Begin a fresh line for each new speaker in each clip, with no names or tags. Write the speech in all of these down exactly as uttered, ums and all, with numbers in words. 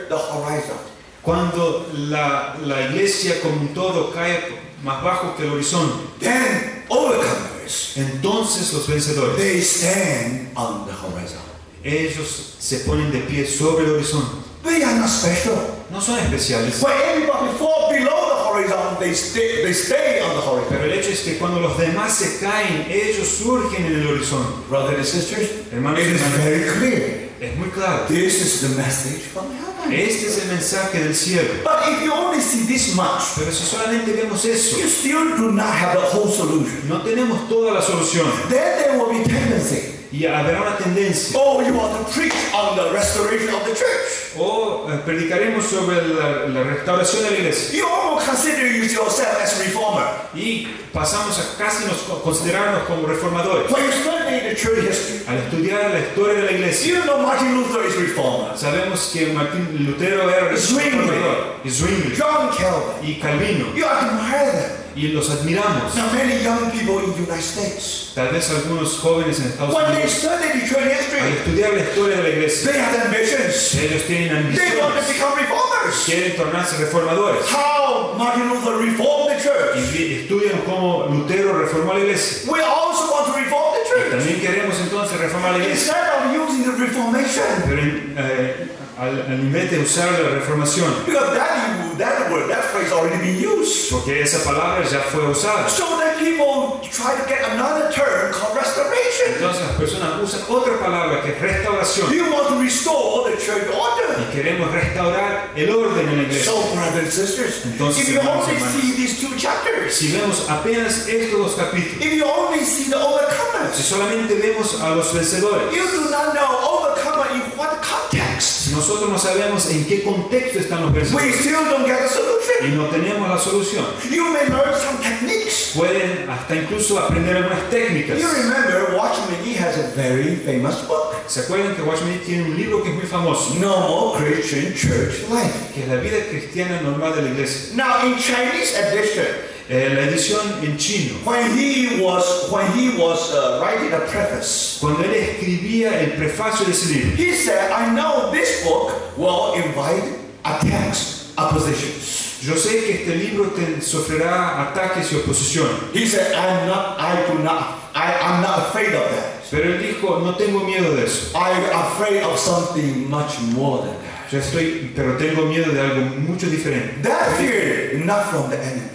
under the horizon.
Cuando la, la iglesia como un todo cae más bajo que el horizonte,
Then overcomers,
entonces los vencedores,
they stand on the horizon.
ellos se ponen de pie sobre el horizonte.
They are not special.
No son especiales,
When everybody fall below the horizon, they stay, they stay on the horizon.
pero el hecho es que cuando los demás se caen, ellos surgen en el horizonte.
Brothers and sisters,
Hermanos
it
y
is
hermanas,
very clear.
es muy claro.
This is the message from heaven.
Este es el mensaje del cielo.
But if you only see this much,
Pero si solamente vemos eso,
you still do not have the whole solution.
no tenemos toda la solución.
Then there will be tendency.
Y habrá una tendencia.
Oh, you want to preach on the restoration of the church.
O eh, predicaremos sobre la, la restauración de la iglesia.
You almost consider yourself as a reformer.
Y pasamos a casi nos considerarnos como reformadores.
When you study the church history,
Al estudiar la historia de la iglesia,
you know Martin Luther is reformer.
sabemos que Martín Lutero era
Zwingli.
reformador. Y Zwingli.
John Calvin.
Y Calvino.
You admire them.
Y los admiramos.
Now many young people in the United States,
Tal vez algunos jóvenes en Estados
when they
Unidos,
study the church
al
history,
estudiar la historia de la iglesia,
they have ambitions.
ellos tienen
They want to
ambiciones,
become reformers.
quieren tornarse reformadores.
How Martin Luther reformed the
Y
church.
vi- estudian cómo Lutero reformó la iglesia.
We also want to reform the church.
También queremos entonces reformar la iglesia.
Instead of using the reformation,
Pero eh, al, al invés de usar la reformación,
because that, that word, that phrase already been used.
porque esa palabra ya fue usada.
So then people try to get another term called restoration.
Entonces las personas usan otra palabra que es restauración.
You want to restore the church order.
Y queremos restaurar el orden en la iglesia.
So, brothers and sisters,
Entonces,
if you
hermanos y
only
hermanas,
see these two chapters,
si vemos apenas estos dos capítulos,
if you only see the
si
overcomers,
solamente vemos a los vencedores,
you do not know overcomer in what context.
si nosotros no sabemos en qué contexto están los
We
vencedores
still don't get a solution.
y no tenemos la solución,
You may learn some techniques.
pueden hasta incluso aprender algunas técnicas.
You remember Watchman Nee has a very famous book,
¿Se acuerdan que Watchman Nee tiene un libro que es muy famoso?
Normal Christian Church Life.
Que es la vida cristiana normal de la iglesia.
Now in Chinese edition,
Eh, la edición en chino,
when he was when he was uh, writing a preface,
cuando él escribía el prefacio de ese libro,
he said, "I know this book will invite attacks, oppositions."
yo sé que este libro te sufrirá ataques y oposición.
He said, "I'm not. I do not. I, I'm not afraid of that.
Pero él dijo, no tengo miedo de eso.
I'm afraid of something much more than that.
Yo estoy, pero tengo miedo de algo mucho diferente.
That fear, not from the enemy.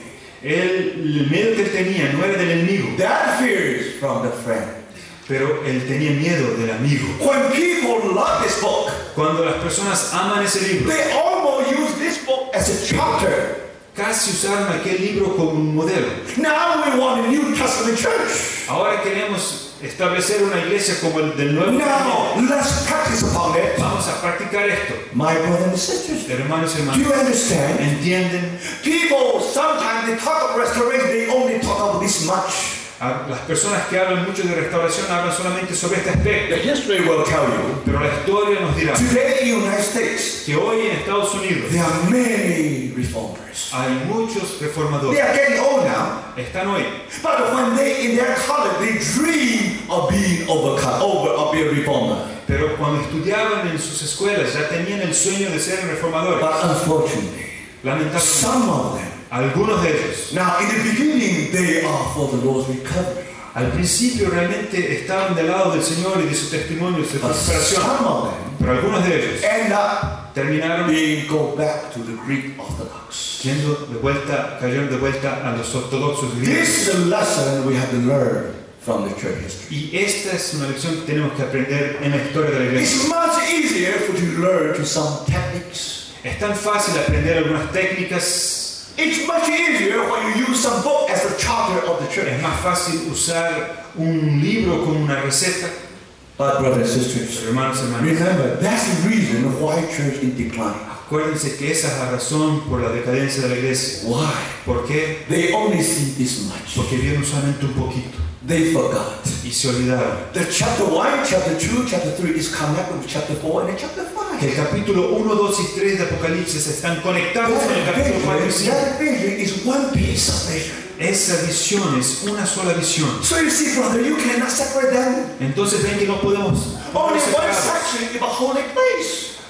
Él, el miedo que él tenía no era del enemigo,
That fear is from the friend."
pero él tenía miedo del amigo.
When people love this book,
Cuando las personas aman ese libro,
they almost use this book as a charter.
casi usaron aquel libro como un modelo.
Now we want a New Testament church.
Ahora queremos establecer una iglesia como el del Nuevo Testamento.
Now let's practice upon it.
Vamos a practicar esto.
My brothers and sisters,
Hermanos y
do
hermanas,
you understand?
¿entienden?
People sometimes they talk of restoration, they only talk of this much.
A las personas que hablan mucho de restauración hablan solamente sobre este aspecto,
The history will tell you.
pero la historia nos dirá
Today in the United States,
que hoy en Estados Unidos
there are many reformers.
hay muchos
They
reformadores.
are getting old now,
Están hoy,
but when they in their college, they dream of being overcome, over of being a reformer.
pero cuando estudiaban en sus escuelas ya tenían el sueño de ser reformadores.
But unfortunately,
Lamentablemente,
some of them,
algunos de ellos
now in the beginning, they are for the Lord's recovery.
al principio realmente estaban del lado del Señor y de su testimonio, de su
But
recuperación,
some of them
pero algunos de ellos
end up
terminaron
being go back to the Greek Orthodox.
yendo de vuelta, cayeron de vuelta a los ortodoxos
This
griegos.
is a lesson we have to learn from the church history.
Y esta es una lección que tenemos que aprender en la historia de la iglesia.
It's much easier for you to learn to some techniques.
Es tan fácil aprender algunas técnicas,
It's much easier when you use some book as a charter of the church.
es más fácil usar un libro como una receta.
But brothers and sisters,
Pero hermanos y hermanas,
remember that's the reason why church is decline.
acuérdense que esa es la razón por la decadencia de la iglesia.
Why?
¿Por qué?
They only see this much.
Porque vieron solamente un poquito
They forgot.
y se olvidaron.
The chapter one, chapter two, chapter three is connected with chapter four and then chapter
Que el
five.
capítulo uno, dos y tres de Apocalipsis están conectados con el
That
capítulo cuatro y
vision,
cinco.
that vision is one piece of vision.
Esa visión es una sola visión.
So you see, brother, you cannot separate them.
Entonces ven que no podemos
Only one
separarlos.
section is a holy place.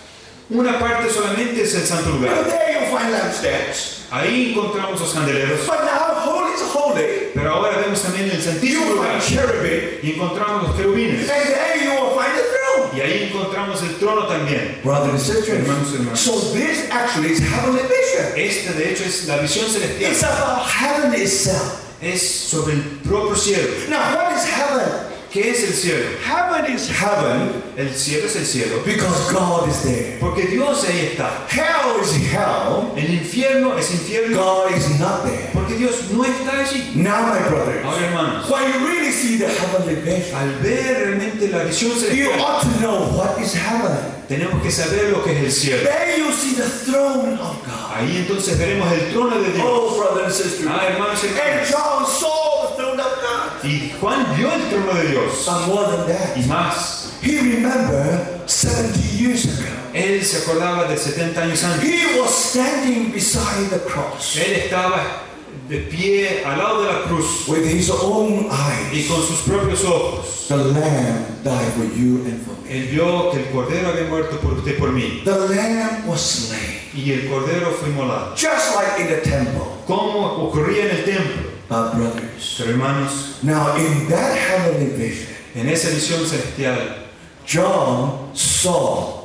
Una parte solamente es el santo
You know,
lugar.
there you find lampstands.
Ahí encontramos los candeleros.
But now, holy is holy.
Pero ahora vemos también el
You
santísimo
will
lugar.
find cherubim.
Y encontramos los querubines.
And there you will find the throne.
Y ahí encontramos el trono también.
Brothers and sisters.
Hermanos y hermanas.
So this actually is heavenly vision.
Esta de hecho es la visión celestial.
It's about heaven itself.
Es sobre el propio cielo.
Now, what is heaven?
¿Qué es el cielo?
Heaven is heaven
El cielo es el cielo.
because God is there.
Porque Dios ahí está.
Hell is hell.
El infierno es infierno.
God is not there.
Porque Dios no está allí.
Now, my brothers,
Ahora, hermanos,
when you really see the heavenly vision,
al ver realmente la visión
you
celestial,
ought to know what is heaven.
tenemos que saber lo que es el cielo.
There you see the throne of God.
Ahí entonces veremos el trono de Dios.
Oh, brothers and sisters.
Ah, hermanos y
And
hermanas.
John saw the throne of God.
Y Juan vio el trono de Dios.
But more than that,
Y más,
he remembered seventy years ago.
él se acordaba de setenta años antes.
He was standing beside the cross
Él estaba de pie al lado de la cruz
with his own
y
eyes.
con sus propios ojos.
The Lamb died for you and for me.
Él vio que el cordero había muerto por usted y por mí.
The Lamb was slain,
Y el cordero fue inmolado.
just like in the temple.
Como ocurría en el templo.
But brothers,
Pero hermanos,
now in that heavenly vision,
en esa visión celestial,
John saw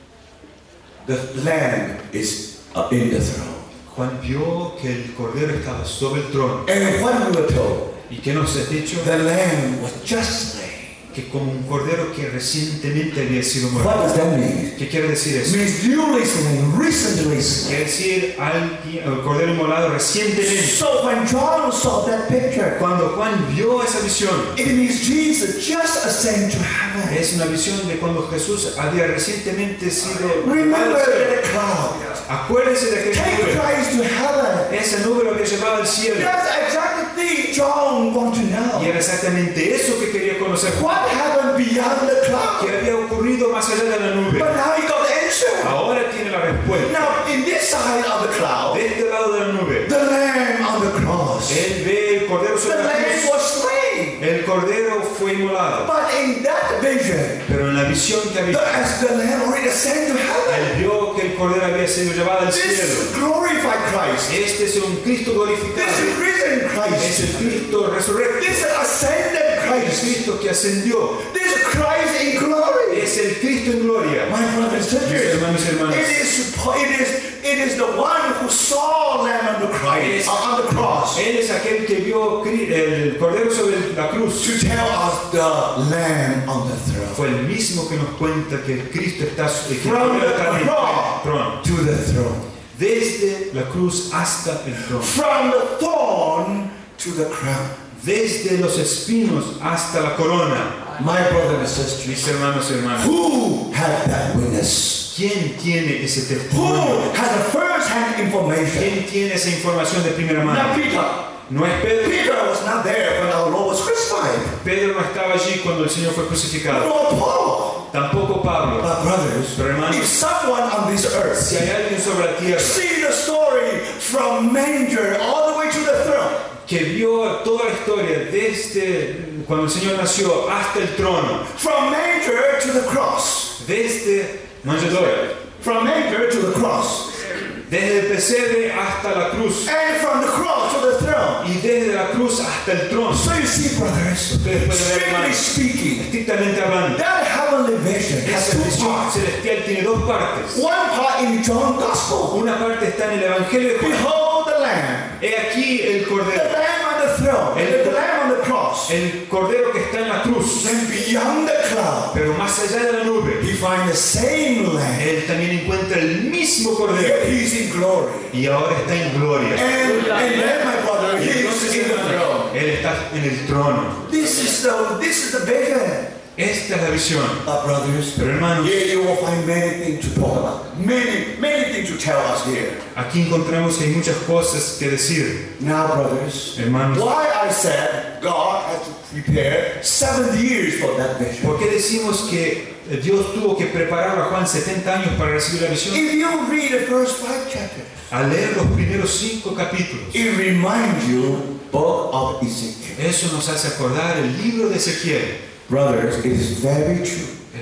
the Lamb is uh, in the throne.
Juan vio que el cordero estaba sobre el trono.
And what we were told,
¿Y qué nos ha dicho?
the Lamb was just slain.
Que como un cordero que recientemente había sido
What
muerto.
does that mean?
¿Qué quiere decir
It
eso?
means newly slain, recently slain.
Quiere decir alguien, el cordero inmolado recientemente.
So when John saw that picture,
Cuando Juan vio esa visión,
it means Jesus just ascended to heaven.
es una visión de cuando Jesús había recientemente sido.
Remember the cloud.
Acuérdense de aquel
Take
nube.
Christ to heaven.
Esa nube lo había llevado al cielo.
That's exactly the thing John wanted to
Y
know.
era exactamente eso que quería conocer Juan.
What happened beyond the
¿Qué
cloud?
había ocurrido más allá de la nube?
But now he got the answer.
Ahora tiene la respuesta.
Now, in this side of the cloud,
De este lado de la nube,
the Lamb on the cross.
él ve el cordero
The
sobre la
Lamb
cruz.
was slain.
El cordero fue inmolado.
But in that vision,
Pero en la visión que
the,
había,
as the Lamb already ascended to heaven,
él vio que el cordero había sido llevado al
this
cielo.
glorified Christ.
Este es un Cristo
This
glorificado.
risen
Es
Christ.
el Cristo resurrecto.
This ascended
El
Christ.
Cristo que ascendió.
This Christ in glory.
Es el Cristo en gloria.
My brothers and
Mis
sisters,
hermanos y hermanas.
it is, it is, it is the one who saw Lamb on the Christ, on the cross,
Él es aquel que vio cri- el cordero sobre la cruz.
to tell us the Lamb on the throne.
Fue el mismo que nos cuenta que el Cristo está, que el
From
cordero está en
the
el
cross
trono.
to the throne.
Desde la cruz hasta el trono.
From the thorn to the crown.
Desde los espinos hasta la corona.
My brothers and sisters,
Mis hermanos y hermanas.
who had that witness?
¿Quién tiene ese
Who
testimonio?
has the first-hand information?
¿Quién tiene esa información de primera
Not
mano?
Peter.
No es Pedro.
Peter was not there when our Lord was crucified.
Pedro no estaba allí cuando el Señor fue crucificado.
Nor Paul.
Tampoco Pablo.
But brothers,
Pero hermanos,
if someone on this earth
si hay alguien sobre la tierra
see the story from manger all the way to the throne,
que vio toda la historia desde cuando el Señor nació hasta el trono,
from manger to the cross,
desde manjedora,
from manger to the cross,
desde el pesebre hasta la cruz
and from the cross to the throne.
y desde la cruz hasta el trono.
So you see, brothers,
Ustedes pueden ver,
strictly
hermanos,
speaking,
estrictamente hablando,
that heavenly vision has
esa
two
visión
parts.
celestial tiene dos partes.
One part in John's Gospel.
Una parte está en el Evangelio de Juan.
Behold the Lamb,
He aquí el
the
cordero,
Lamb on the throne,
El-
the Lamb on the cross.
el cordero que está en la cruz.
Then beyond the cloud,
Pero más allá de la nube,
he finds the same Lamb.
él también encuentra el mismo cordero
Yet he's in glory.
y ahora está en gloria.
And, and then, my brother,
Y
he
entonces,
is in the
hermano,
throne.
él está en el trono.
This is the this is the vision.
Esta es la visión.
But brothers,
Pero hermanos,
here you will find many things to talk about. Many, many things to tell us here.
aquí encontramos que hay muchas cosas que decir.
Now, brothers,
Hermanos,
why I said God had to prepare seven years for that vision.
¿por qué decimos que Dios tuvo que preparar a Juan setenta años para recibir la visión?
If you read the first five chapters,
Al leer los primeros cinco capítulos,
it reminds you book of Ezekiel.
eso nos hace acordar el libro de Ezequiel.
Brothers, it is very true.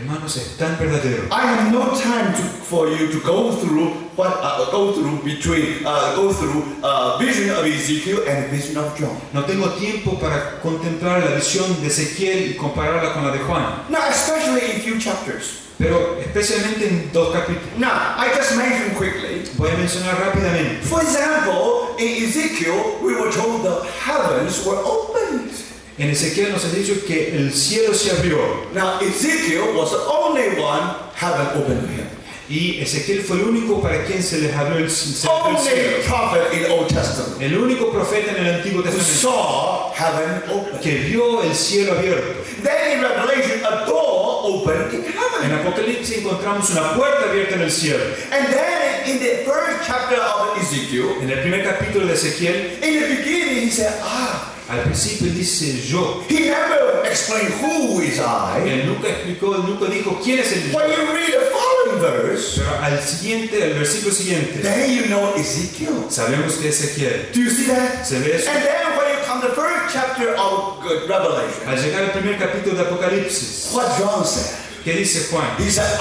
Hermanos, es tan verdadero.
I have no time to, for you to go through what uh, go through between uh, go through uh, vision of Ezekiel and vision of John.
No tengo tiempo para contemplar la visión de Ezequiel y compararla con la de Juan,
Now, especially in few chapters.
pero especialmente en dos capítulos.
Now, I just mentioned quickly.
Voy a mencionar rápidamente.
For example, in Ezekiel, we were told the heavens were opened.
En Ezequiel nos ha dicho que el cielo se abrió
Now, Ezekiel was the only one heaven opened to him.
y Ezequiel fue el único para quien se les abrió el, se abrió el
Only
cielo.
prophet in the Old Testament
El único profeta en el Antiguo
who
Testamento
saw heaven open.
que vio el cielo abierto.
Then in Revelation, a door opened in
En
heaven.
Apocalipsis encontramos una puerta abierta en el cielo.
And then in the first chapter of Ezekiel,
En el primer capítulo de Ezequiel,
in the beginning, he said, ah,
al principio él dice yo.
he never explained who is I.
Él nunca explicó, él nunca dijo quién es el yo.
When you read the following verse,
Pero al siguiente, al versículo siguiente,
then you know Ezekiel.
sabemos que es Ezequiel.
Do you see that?
Se ve eso.
And then when you come to the first chapter of uh, Revelation,
Al llegar al primer capítulo de Apocalipsis,
what John said,
¿qué dice Juan?
he said,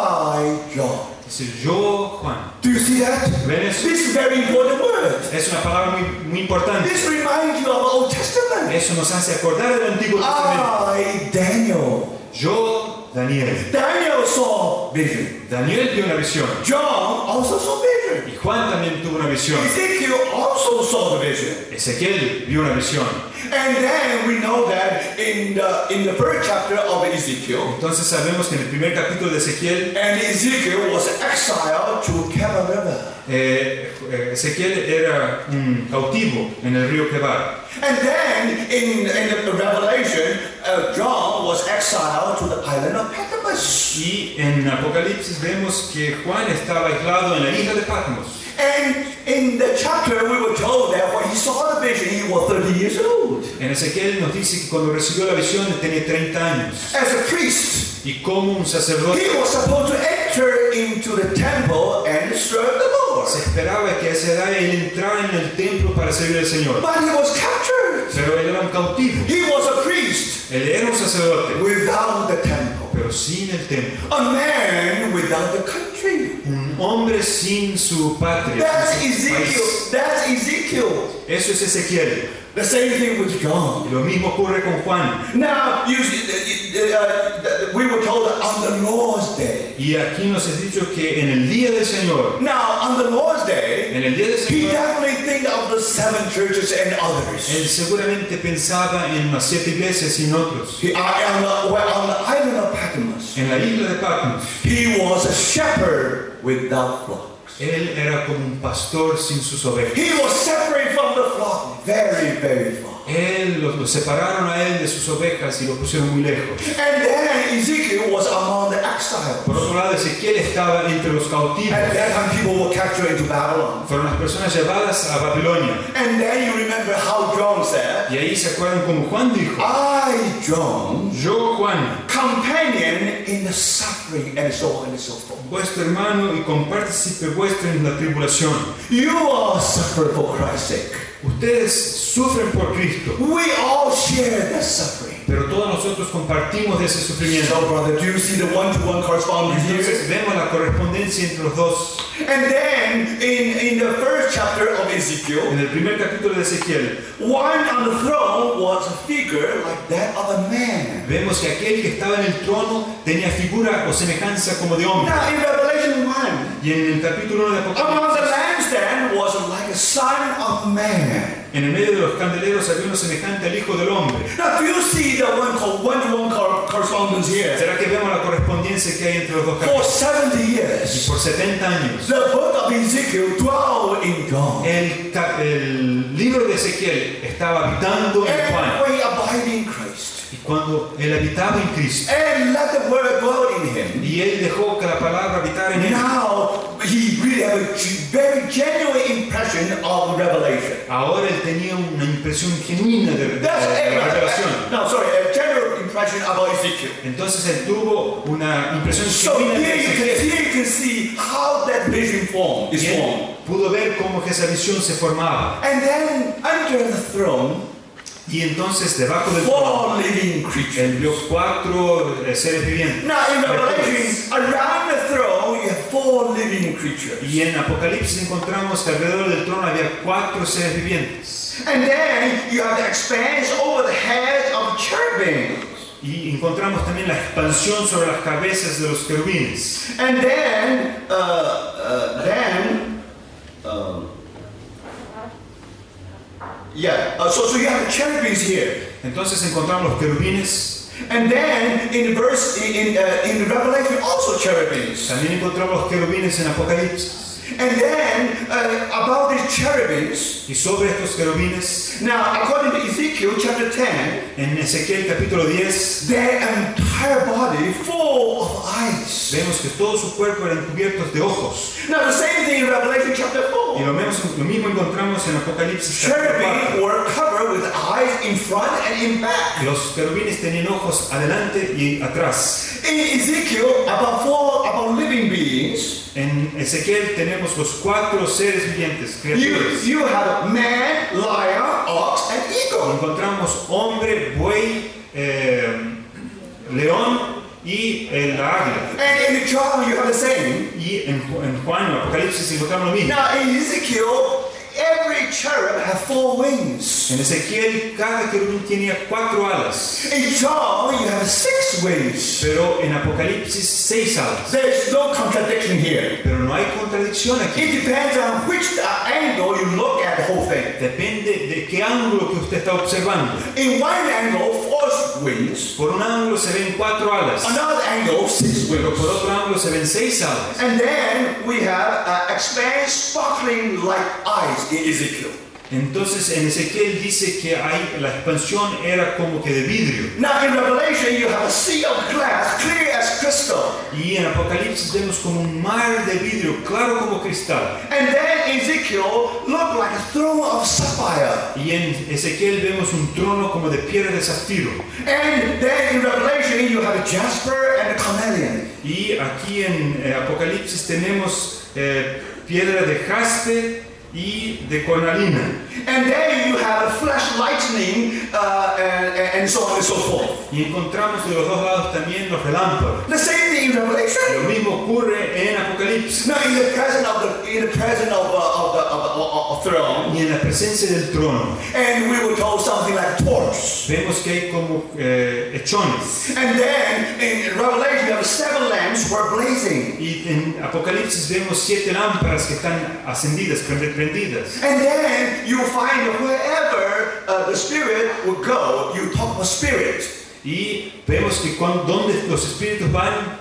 I, John.
Dice yo, Juan.
Do you see that?
¿Ven eso?
This is a very important word.
Es una palabra muy, muy importante.
This reminds you of the Old Testament.
Eso nos hace acordar del Antiguo Testamento.
I, Daniel.
Yo, Daniel.
Daniel saw vision.
Daniel vio una visión.
John also saw vision.
Y Juan también tuvo una visión.
Ezekiel also saw the vision.
Ezequiel vio una visión.
And then we know that in the, in the first chapter of Ezekiel,
Entonces sabemos que en el primer capítulo de Ezequiel,
and Ezekiel was exiled to Kebar River.
eh, Ezequiel era un cautivo en el río Kebar.
And then in, in the Revelation, uh, John was exiled to the island of Patmos.
Y en Apocalipsis vemos que Juan estaba aislado en la isla de Patmos.
And in the chapter, we were told that when he saw the vision, he was thirty years old.
En Ezequiel nos dice que cuando recibió la visión tenía treinta años.
As a priest,
Y como un sacerdote
he was supposed to enter into the temple and serve the Lord.
se esperaba que a esa edad él entrara en el templo para servir al Señor.
But he was captured.
Pero él era un cautivo.
He was a priest
Él era un sacerdote,
without the temple.
pero sin el templo.
A man without the country.
Un hombre sin su patria.
That's
sin su país.
Ezekiel. That's Ezekiel.
Eso es Ezequiel.
The same thing with John.
Lo mismo ocurre con Juan.
Now, you see, uh, uh, we were told that on the Lord's Day.
Y aquí nos es dicho que en el día del Señor,
Now, on the Lord's Day,
en el día del
he
Señor,
definitely think of the seven churches and
él
others.
seguramente pensaba en las siete iglesias y en otros.
He, uh, on, the, well, on the island of Patmos,
En la isla de Patmos,
he was a shepherd without flocks.
él era como un pastor sin sus ovejas.
He was separated from the flock very, very far.
Él los, los separaron a él de sus ovejas y lo pusieron muy lejos.
And then Ezekiel was among the exiles.
Por otro lado, Ezequiel estaba entre los cautivos.
At that time, people were captured into Babylon.
Fueron las personas llevadas a Babilonia.
And then you remember how John said,
Y ahí se acuerdan como Juan dijo,
I, John,
yo Juan,
companion in the suffering, and so on and so forth.
vuestro hermano y compartícipe vuestro en la tribulación.
You all suffer for Christ's sake.
Ustedes sufren por Cristo,
We all share that suffering.
pero todos nosotros compartimos de ese sufrimiento.
So, brother, do you see the one-to-one correspondence
Entonces
here?
vemos la correspondencia entre los dos.
And then, in, in the first chapter of Ezekiel,
En el primer capítulo de Ezequiel,
one on the throne was a figure like that of a man.
vemos que aquel que estaba en el trono tenía figura o semejanza como de hombre.
Now, in Revelation one,
Y en el capítulo uno de
among the
Apocalipsis,
lampstand was like a son of man.
en el medio de los candeleros había uno semejante al Hijo del Hombre.
Now, do you see the one one-to-one cor- correspondence here?
¿Será que vemos la correspondencia que hay entre los dos
For
capítulos?
seventy
Y
years,
por setenta años,
the book of Ezekiel dwelled in John.
el, ca- el libro de Ezequiel estaba habitando en Juan.
And we abide in Christ.
Y cuando él habitaba en Cristo,
And let the word dwell in him.
y él dejó que la palabra habitara en él,
Now, he really had a g- very genuine impression of revelation.
ahora él tenía una impresión genuina de, de-
That's
de la revelación.
No, sorry, a general impression about Ezekiel.
Entonces él tuvo una impresión
So
genuina
here
de
you can,
Ezequiel.
here you can see how that vision formed, is
Y él
formed.
pudo ver cómo que esa visión se formaba.
And then under the throne,
Y entonces debajo del
four
trono
living
él
creatures.
vio cuatro eh, seres vivientes.
Now in Revelation, around the throne, you have four living creatures.
Y en Apocalipsis encontramos que alrededor del trono había cuatro seres vivientes.
And then you have the expanse over the heads of cherubim.
Y encontramos también la expansión sobre las cabezas de los querubines.
And then, uh, uh, then, um, yeah, uh, so, so you have the cherubims here.
Entonces encontramos los querubines.
And then in verse, in, in, uh, in Revelation also cherubims.
También encontramos los querubines en Apocalipsis.
And then uh, about these cherubims,
Y sobre estos querubines,
now according to Ezekiel chapter ten,
en Ezequiel capítulo diez,
their entire body full of eyes.
vemos que todo su cuerpo eran cubiertos de ojos.
Now the same thing in Revelation chapter
Y
four.
lo, menos, lo mismo encontramos en Apocalipsis capítulo
Cherubim
cuatro.
were covered with eyes in front and in back.
Los querubines tenían ojos adelante y atrás.
In Ezekiel, about four about living beings,
En Ezequiel tenemos los cuatro seres vivientes,
you,
criaturas.
you have man, lion, ox, and eagle.
Encontramos hombre, buey, eh, león y eh, la águila.
And in John, you have the same.
Y en, en Juan, en Apocalipsis, encontramos lo mismo.
Now in Ezekiel, every cherub had four wings.
En Ezequiel, cada querubín tenía cuatro alas.
In John, you have six wings.
Pero en Apocalipsis, seis alas.
There's no contradiction here.
Pero no hay contradicción aquí.
It depends on which angle you look at the whole thing.
Depende de qué ángulo que usted está observando.
In one angle, four wings.
Por un ángulo se ven cuatro alas.
Another angle, six
Pero
wings.
por otro ángulo se ven seis alas.
And then we have uh, expanse sparkling like eyes in Ezekiel.
Entonces en Ezequiel dice que hay, la expansión era como que de vidrio.
Now in Revelation, you have a sea of glass, clear as crystal.
Y en Apocalipsis vemos como un mar de vidrio, claro como cristal.
And then Ezekiel looked like a throne of sapphire.
Y en Ezequiel vemos un trono como de piedra de zafiro.
And then in Revelation, you have a jasper and a carnelian.
Y aquí en eh, Apocalipsis tenemos eh, piedra de jaspe y de cornalina.
And then you have a flash lightning uh, and, and so on and so forth.
Y encontramos de los dos lados también los relámpagos.
The same thing in Revelation.
Lo mismo ocurre en Apocalipsis.
Now in the presence of the in the presence of, uh, of the of, of, of throne,
Y en la presencia del trono
and we were told something like torch.
vemos que hay como eh, hechones.
And then in Revelation, you have seven lamps were blazing.
Y en Apocalipsis vemos siete lámparas que están ascendidas, prendidas.
And then you find that wherever uh, the spirit will go, you talk about spirit.
Y vemos que cuando, donde los espíritus van,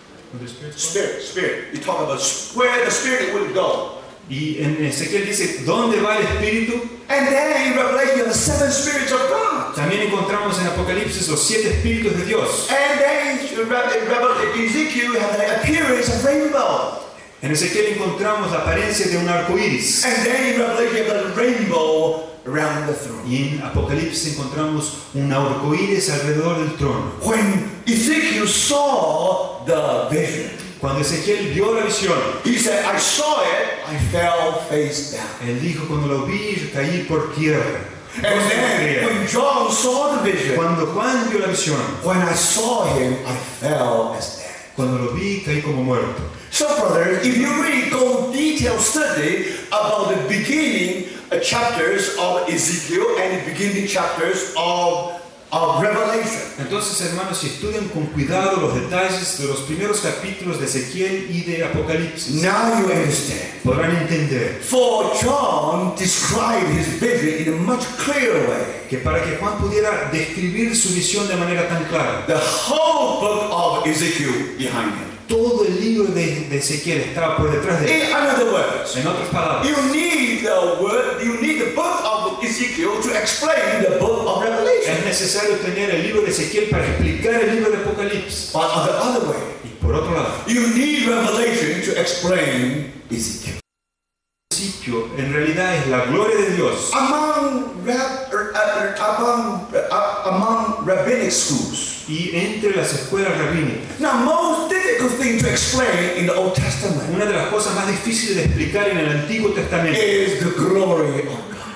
Spirit, spirit. You talk about where the spirit will go.
y en Ezequiel dice, ¿dónde va el espíritu?
And then in Revelation, you have the seven spirits of God.
También encontramos en Apocalipsis los siete espíritus de Dios.
And then in Revelation, Ezekiel, you have the appearance of rainbow.
En Ezequiel encontramos la apariencia de un arco iris.
And then in Revelation, you have the rainbow around the throne.
Y en Apocalipsis encontramos un arco iris alrededor del trono.
When Ezekiel saw the vision,
Cuando Ezequiel vio la visión,
he said, I saw it, I fell face down.
él dijo, cuando lo vi, caí por tierra.
And
No se lo
then
creía.
when John saw the vision,
Cuando Juan vio la visión,
when I saw him, I fell as dead.
cuando lo vi, caí como muerto.
So, brothers, if you really go detailed study about the beginning uh, chapters of Ezekiel and the beginning chapters of, of Revelation,
Entonces, hermanos, si estudian con cuidado los detalles de los primeros capítulos de Ezequiel y de Apocalipsis,
now you understand.
podrán entender
For John described his vision in a much clearer way.
que para que Juan pudiera describir su visión de manera tan clara,
The whole book of Ezekiel behind him.
todo el libro de, de Ezequiel estaba por detrás de él.
In other words,
En otras palabras,
you need the word, you need the book of Ezekiel to explain the book of Revelation.
es necesario tener el libro de Ezequiel para explicar el libro de Apocalipsis.
But on the other way,
Y por otro lado,
you need Revelation to explain Ezekiel.
el principio en realidad es la gloria de Dios.
Among, rab, uh, uh, among, uh, among rabbinic schools,
Y entre las escuelas rabínicas,
now most difficult thing to explain in the Old Testament
una de las cosas más difíciles de explicar en el Antiguo Testamento
is the glory of God.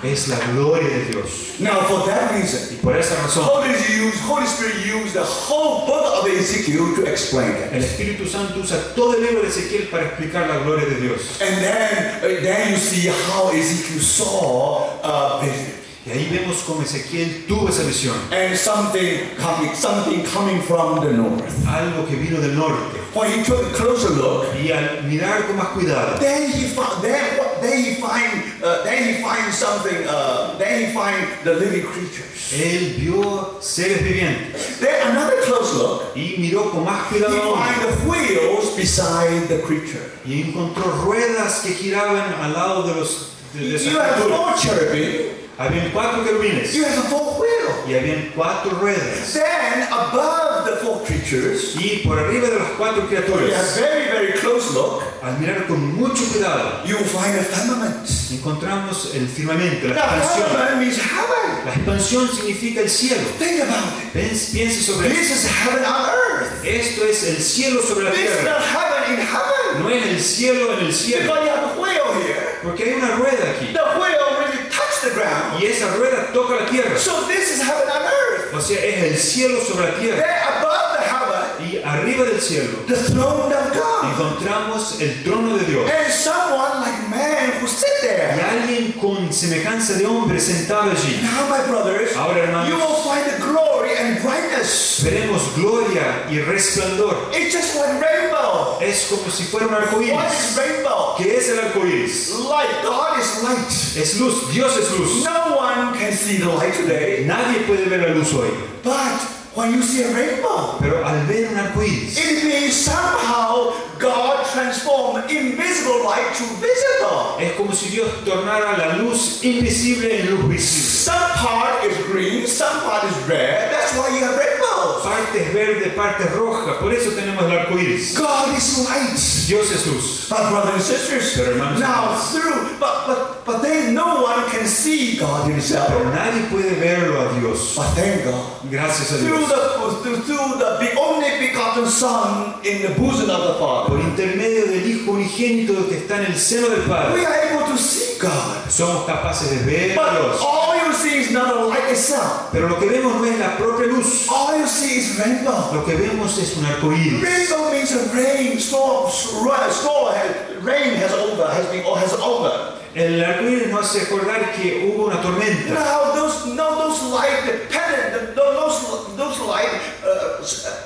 es la gloria de Dios.
Now, for that reason,
Y por esa razón,
Holy, use, Holy Spirit used the whole book of Ezekiel to explain
el
that.
Espíritu Santo usa todo el libro de Ezequiel para explicar la gloria de Dios.
And then, uh, then you see how Ezekiel saw a vision.
Y ahí vemos cómo Ezequiel tuvo esa visión.
And something coming, something coming from the north.
Algo que vino del norte.
When he took a closer look,
Y al mirar con más cuidado,
then he found, then, what, then he find, uh, then he finds something. Uh, then he find the living creatures.
él vio seres vivientes.
Then another close look,
Y miró con más
he
cuidado aún.
find the wheels beside the creature.
Y encontró ruedas que giraban al lado de los de, de esas
You have
criaturas.
four cherubim.
Habían cuatro querubines
You have a four wheel.
y habían cuatro ruedas.
Then above the four creatures,
Y por arriba de las cuatro
you have
criaturas,
very very close look.
al mirar con mucho cuidado,
You will find a firmament.
encontramos el firmamento, la
Now
expansión.
firmament means heaven.
La expansión significa el cielo.
Think about it.
Pens- Piense sobre
This
esto.
is heaven on earth.
Esto es el cielo sobre la
This is
tierra.
not heaven in heaven.
No es el cielo en el cielo.
Because you have a wheel here.
Porque hay una rueda aquí.
The wheel really touched the ground.
Y esa rueda toca la tierra.
So this is heaven on earth.
O sea, es el cielo sobre la tierra.
Then above the heaven,
Y arriba del cielo
the throne of God.
encontramos el trono de Dios.
And someone like man who sit
Y
there.
alguien con semejanza de hombre sentado allí.
Now, my brothers,
Ahora, hermanos,
you will find the glory and brightness.
veremos gloria y resplandor.
It's just like rainbow.
Es como si fuera un arco
What
iris.
is rainbow?
¿Qué es el arco iris?
Light. God is light.
Es luz. Dios es luz.
No one can see the light today.
Nadie puede ver la luz hoy.
But when you see a rainbow,
Pero al ver un arco iris,
it means somehow God transformed invisible light to visible.
es como si Dios tornara la luz invisible en luz visible.
Some part is green, some part is red. That's why you have rainbows.
Parte es verde, parte es roja. Por eso tenemos el arco iris.
God is light.
Dios es luz.
But brothers and sisters,
Pero hermanos y
now
hermanas,
through, but but but then no one can see God Himself.
pero nadie puede verlo a Dios.
But thank God.
Gracias a
Through
Dios.
the through, through the, the only begotten Son in the bosom of the Father,
Por intermedio del Hijo unigénito que está en el seno del
we
Padre,
are able to see God.
somos capaces de ver a
But
Dios.
all you see is not the light itself.
Pero lo que vemos no es la propia luz.
All you see is rainbow.
Lo que vemos es un arco iris.
Rainbow means a rain, storm, storm has, rain has over, has been or has over.
El arco iris nos hace acordar que hubo una tormenta.
Now those, no, those light, the pennant, those, those light uh,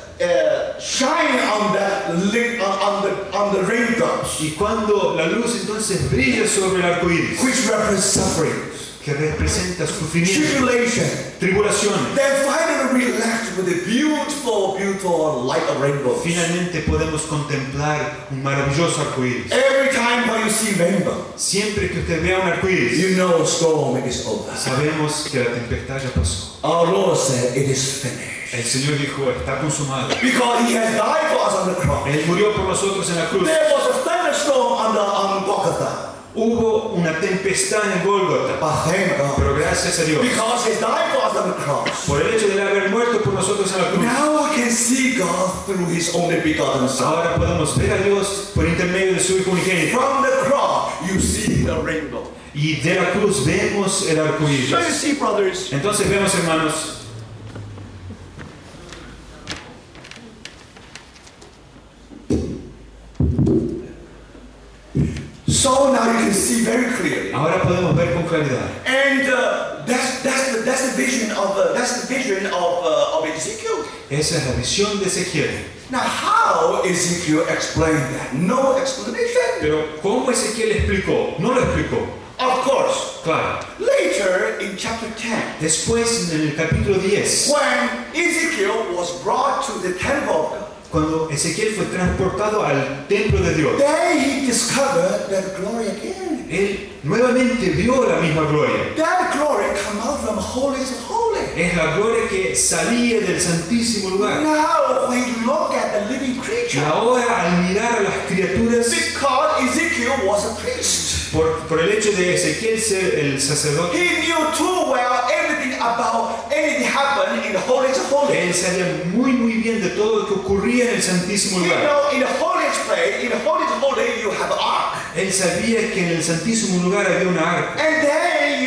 uh, shine on that, li- on, on the, on the raindrops,
Y cuando la luz entonces brilla sobre el arco iris,
which represents suffering,
que representa sufrimiento,
tribulation.
tribulaciones,
Then finally we left with a beautiful, beautiful light of rainbows.
finalmente podemos contemplar un maravilloso arco iris.
Every time when you see rainbow,
Siempre que usted vea un arco iris,
you know storm is over.
sabemos que la tempestad ya pasó.
Our Lord said, it is finished.
El Señor dijo, está consumado.
Because He has died for us on the cross.
Él murió por nosotros en la cruz.
There was a thunderstorm on the on Golgotha.
Hubo una tempestad en el Gólgota,
But thank God.
pero gracias a Dios,
Because He died for us on the cross.
por el hecho de haber muerto por nosotros en la cruz,
Now we can see God through His only begotten Son.
ahora podemos ver a Dios por intermedio de su Hijo unigénito.
From the cross, you see the rainbow.
Y de la cruz vemos el arco iris.
So you see, brothers,
Entonces vemos, hermanos,
so now you can see very clearly.
ahora podemos ver con claridad.
And uh, that's that's the that's the vision of uh, that's the vision of uh, of Ezekiel.
Esa es la visión de Ezequiel.
Now, how Ezekiel explained that? No explanation.
Pero ¿cómo Ezequiel explicó? No lo explicó.
Of course.
Claro.
Later in chapter ten,
Después, en el capítulo diez,
when Ezekiel was brought to the temple of God,
cuando Ezequiel fue transportado al templo de Dios,
then he discovered that glory again.
él nuevamente vio la misma gloria.
That glory come out from holiest of holy.
Es la gloria que salía del santísimo lugar.
Now, when you look at the living
Y
creature,
ahora, al mirar a las criaturas,
because Ezekiel was a priest,
por, por el hecho de Ezequiel ser el sacerdote,
he knew too well everything about anything happened in the holiest of holy.
él sabía muy muy bien de todo lo que ocurría en el santísimo
You
lugar.
know, in the holiest place, in the holiest of holy, you have an ark.
Él sabía que en el santísimo lugar había una arca.
And then you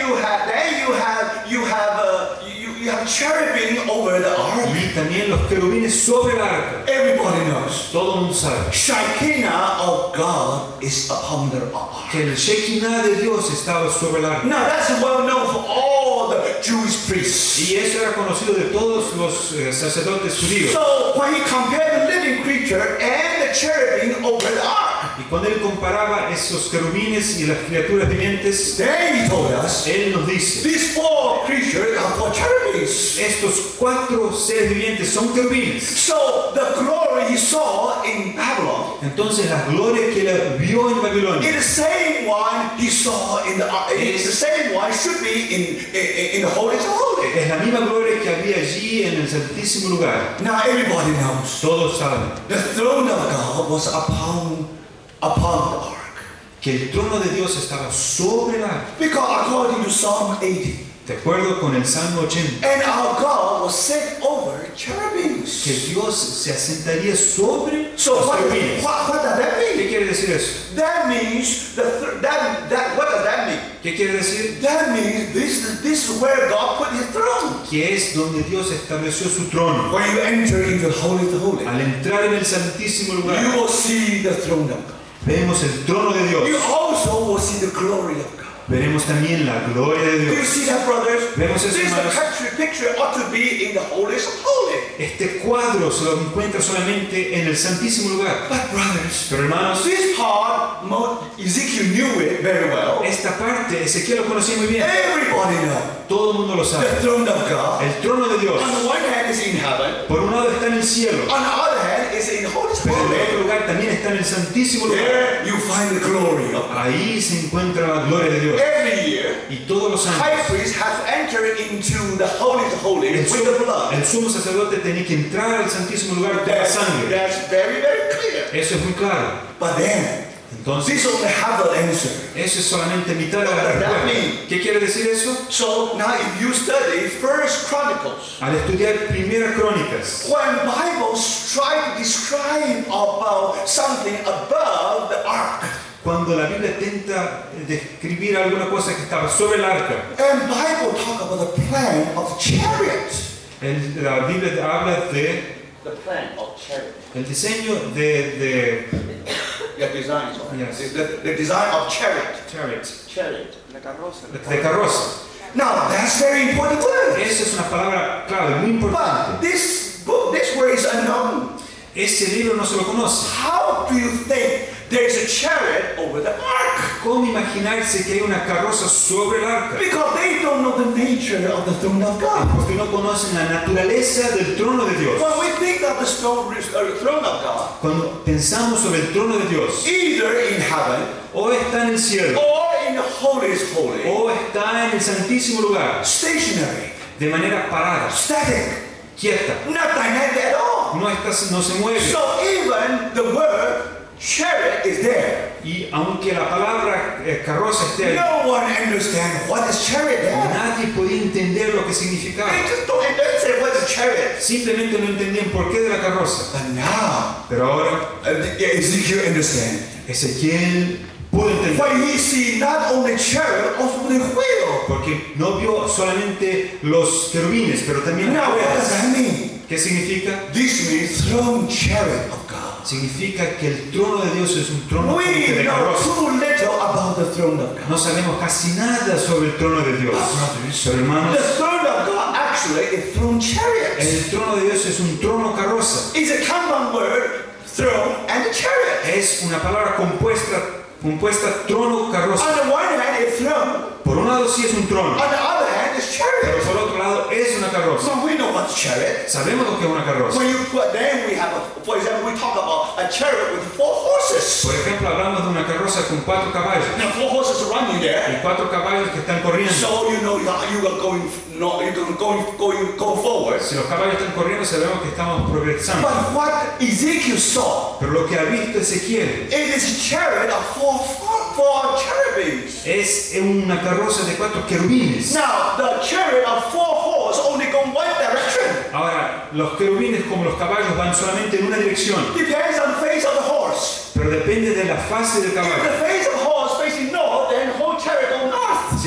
you have, then you have, you have, uh, you, you have cherubim over the ark.
Y también los querubines sobre el arca.
Everybody knows.
Todo el mundo sabe
Shekinah of God is upon the ark.
que el Shekinah de Dios estaba sobre el arca.
Now that's well known for all the Jewish priests.
Y eso era conocido de todos los eh, sacerdotes judíos.
So when he compared the living creature and the cherubim over the ark,
Y cuando él comparaba esos querubines y las criaturas vivientes,
then he told us
él nos dice,
these four creatures are for cherubims.
estos cuatro seres vivientes son querubines.
So the glory he saw in Babylon
Entonces la gloria que él vio en Babilonia
is the same one he saw in the ark. It's the same one should be in, in, in the Holy of Holies.
es la misma gloria que había allí en el Santísimo Lugar.
Now everybody knows
Todos saben
the throne of God was upon upon the ark.
que el trono de Dios estaba sobre el arca.
Because according to Psalm eighty,
De acuerdo con el Salmo ochenta,
and our God was set over cherubims.
que Dios se asentaría sobre
So
los
what,
querubines.
what, what does that
¿Qué
mean?
quiere decir eso?
That means the th- that that what does that mean?
¿Qué quiere decir?
That means this is this is where God put His throne.
Que es donde Dios estableció su trono.
When you enter into the Holy of the Holy,
Al entrar en el Santísimo
you
Lugar,
will see the throne of God.
vemos el trono de
You
Dios.
also will see the glory of God.
Veremos también la gloria de
Do you
Dios.
see that, brothers?
Vemos eso,
This
hermanos.
picture, picture ought to be in the holiest of holy.
Este cuadro se lo encuentra solamente en el Santísimo Lugar.
But brothers,
Pero hermanos,
this part, Mo- Ezekiel knew it very well.
esta parte Ezequiel lo conocía muy bien.
Everybody knows.
Todo el mundo lo
The
sabe.
throne of God.
El trono de Dios,
On the one hand is in heaven.
por un lado está en el cielo,
On the other hand is in the holiest of
pero en el otro
holy.
lugar también está en el Santísimo Lugar.
There you find the glory of God.
Ahí se encuentra la gloria de Dios.
Every year,
Y todos los
high
años,
priest has to enter into the holy of holy
el
with the
sumo,
blood.
el sumo sacerdote tenía que entrar al Santísimo Lugar con la
That's,
sangre.
that's very, very clear.
Eso es muy claro.
But then,
Entonces,
this only have the answer.
eso es solamente mitad de la
What does that
respuesta.
mean?
¿Qué quiere decir eso?
So now if you study First Chronicles,
Al estudiar Primera Crónicas,
when Bibles try to describe about something above the ark,
cuando la Biblia tenta describir alguna cosa que estaba sobre el arca,
and Bible talk about the plan of the chariot.
el- la Biblia habla de
The plan of chariot.
el diseño de, de
Yeah, design, sorry.
Yes.
The, the design of chariot.
chariot,
Chariot. La carroza.
de carroza.
Now that's very important word.
Esa es una palabra clave, muy importante.
But this book, this word is unknown.
Ese libro no se lo conoce.
How do you think there's a chariot over the ark?
¿Cómo imaginarse que hay una carroza sobre el arca?
Because they don't know the nature of the throne of God.
Porque no conocen la naturaleza del trono de Dios.
When we think of the stone, uh, throne of God,
Cuando pensamos sobre el trono de Dios,
either in heaven
o está en el cielo,
or in the holiest holy,
o está en el santísimo lugar,
stationary,
de manera parada,
static,
quieta,
not dynamic at all.
no, está, no se mueve.
So even the word chariot is there.
Y aunque la palabra eh, carroza esté ahí,
No one understands what is chariot there.
nadie podía entender lo que significaba.
They just don't understand what is chariot.
Simplemente no entendían por qué de la carroza.
But now,
Pero ahora
uh, Ezekiel understands.
Ezequiel pudo entender.
When he see not only chariot, also the wheel.
Porque no vio solamente los querubines, pero también las
Now what does
ruedas.
that mean?
¿Qué significa?
This means throne chariot of God.
Significa que el trono de Dios es un trono
We
de
know
carroza.
too little about the throne of God.
No sabemos casi nada sobre el trono de Dios. Pero hermanos,
The throne of God actually is throne chariot.
el trono de Dios es un trono carroza.
It's a common word, throne and chariot.
Es una palabra compuesta, compuesta trono carroza.
On the one hand, it's throne.
Por un lado sí es un trono,
On the other hand, it's
pero
chariot.
por otro lado es una carroza.
So we know what's chariot.
Sabemos lo que es una carroza.
When you put, then we have, a, for example, we talk about a chariot with four horses.
Por ejemplo, hablamos de una carroza con cuatro caballos.
Now, four horses are running there.
Y cuatro caballos que están corriendo.
So you know you are, you are going, no, you're going, going, going forward.
Si los caballos están corriendo, sabemos que estamos progresando.
But what Ezekiel saw,
Pero lo que ha visto Ezequiel
it is a chariot of four, four, four cherubims.
es una carroza de cuatro querubines.
Now, the chariot of four horses only go one direction.
Ahora, los querubines como los caballos van solamente en una dirección,
Depends on the face of the horse.
pero depende de la fase del
If
caballo.
the face of the horse facing north, then the whole chariot go north.
Si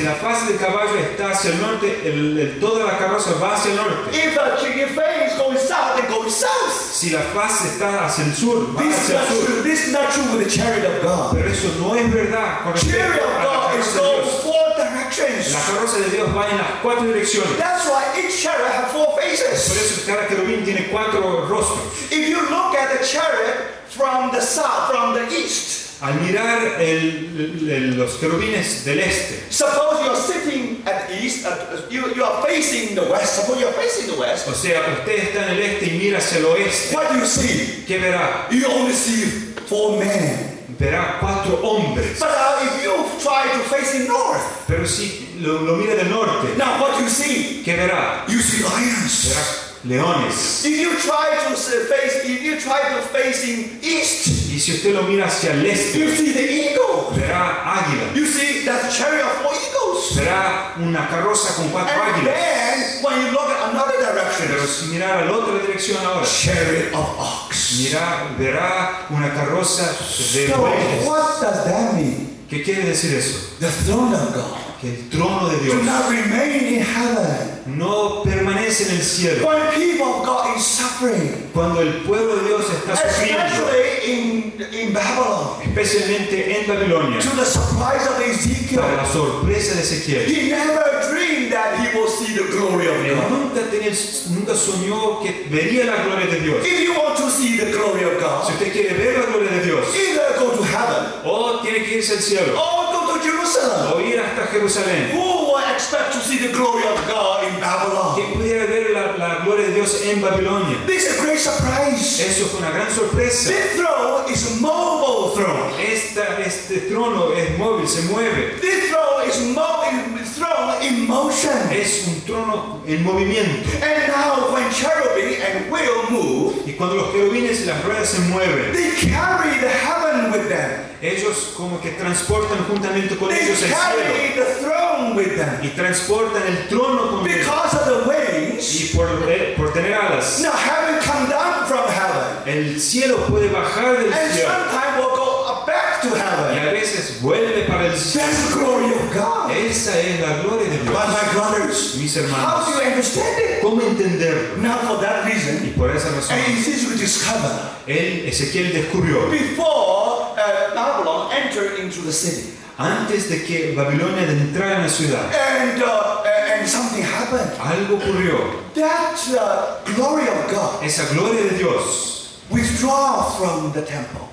Si la faz del caballo está hacia el norte, el, el, toda la carroza va hacia el norte.
If the face is going south, it goes south.
Si la faz está hacia el sur, va
This is
hacia
not
el sur.
true. This is not true with the chariot of God.
Pero eso no es verdad con respecto
Chariot
a
of
la
God is
carroza de
goes
Dios.
four directions.
La carroza de Dios va en las cuatro direcciones.
That's why each chariot has four
Por
faces.
eso cada querubín tiene cuatro rostros.
If you look at the chariot from the south, from the east,
Al mirar el, el, el, los querubines del este,
suppose you're sitting at the east, uh, you, you are facing the west, suppose you're facing the west,
o sea, usted está en el este y mira hacia el oeste,
what do you see?
¿qué verá?
You only see four men.
Verá cuatro hombres.
But uh, if you try to face the north,
Pero si lo, lo mira del norte,
now what do you see?
¿qué verá?
You see lions.
Verá leones.
If you try to face, if you try to facing east,
Y si usted lo mira hacia el este,
you see the eagle.
verá águila.
You see that chariot of four eagles.
Verá una carroza con cuatro
And
águilas.
then when you look at another direction,
Pero si mirar a la otra dirección ahora,
chariot of ox.
mira, verá una carroza de
So
bueyes.
what does that mean?
¿Qué quiere decir eso?
The throne of God
Que el trono de
do
Dios
not remain in heaven.
no permanece en el cielo.
When people of God is suffering,
Cuando el pueblo de Dios está sufriendo,
especially in, in Babylon,
especialmente en Babilonia,
to the surprise of
para
Ezekiel,
la sorpresa de Ezequiel,
he never dreamed that he will see the glory of
él
God.
nunca, tenía, nunca soñó que vería la gloria de Dios.
If you want to see the glory of
Si
God,
usted quiere ver la gloria de Dios,
either go to heaven
o tiene que irse al cielo,
or go to Jerusalem.
o ir hasta Jerusalén.
Who will expect to see the glory of God in Babylon?
¿Quién pudiera ver la, la gloria de Dios en Babilonia?
This is a great surprise.
Eso fue una gran sorpresa.
This throne is a mobile throne.
Esta, este trono es móvil, se mueve.
This throne is mo- is throne in motion.
Es un trono en movimiento.
And now when cherubim and wheel move,
Y cuando los querubines y las ruedas se mueven,
they carry the heaven with them.
ellos como que transportan juntamente con
They
ellos el cielo.
carry the throne with them.
Y transportan el trono con ellos.
Because of the wings,
Y por, eh, por tener alas,
now heaven come down from heaven.
el cielo puede bajar del
And
cielo.
sometimes will go up back to
Y
heaven.
a veces vuelve para el cielo.
That's the glory of God.
Esa es la gloria de
But
Dios.
my brothers,
Mis
how do
hermanos,
you understand it?
¿cómo entenderlo?
Now for that
Y
reason,
por esa razón,
and Ezekiel discovered
él, Ezequiel descubrió,
before uh, Babylon entered into the city,
antes de que Babilonia entrara en la ciudad,
and uh, and something happened.
algo ocurrió.
That uh, glory of God
Esa gloria de Dios
withdraw from the temple.